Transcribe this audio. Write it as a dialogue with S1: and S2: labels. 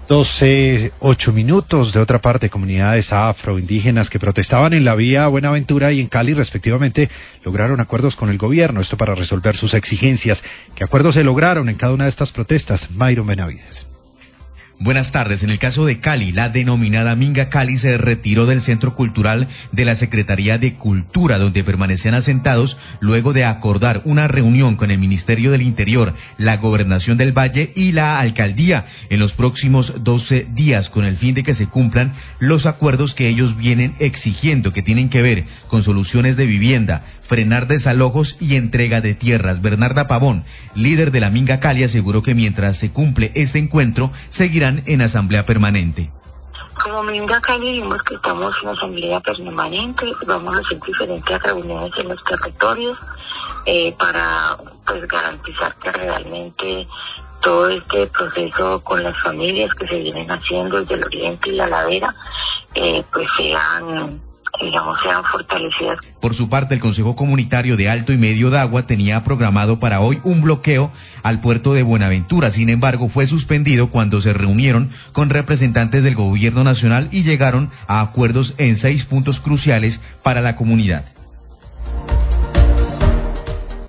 S1: 12:08. De otra parte, comunidades afroindígenas que protestaban en la vía Buenaventura y en Cali, respectivamente, lograron acuerdos con el gobierno, esto para resolver sus exigencias. ¿Qué acuerdos se lograron en cada una de estas protestas? Mayron Benavides.
S2: Buenas tardes. En el caso de Cali, la denominada Minga Cali se retiró del Centro Cultural de la Secretaría de Cultura, donde permanecían asentados luego de acordar una reunión con el Ministerio del Interior, la Gobernación del Valle y la Alcaldía en los próximos 12 días, con el fin de que se cumplan los acuerdos que ellos vienen exigiendo, que tienen que ver con soluciones de vivienda, frenar desalojos y entrega de tierras. Bernarda Pavón, líder de la Minga Cali, aseguró que mientras se cumple este encuentro, seguirán en asamblea permanente.
S3: Como Minga Cali vimos que estamos en asamblea permanente, vamos a hacer diferentes reuniones en los territorios para garantizar que realmente todo este proceso con las familias que se vienen haciendo desde el oriente y la ladera sean fortalecidas.
S2: Por su parte, el Consejo Comunitario de Alto y Medio Dagua tenía programado para hoy un bloqueo al puerto de Buenaventura. Sin embargo, fue suspendido cuando se reunieron con representantes del gobierno nacional y llegaron a acuerdos en 6 puntos cruciales para la comunidad.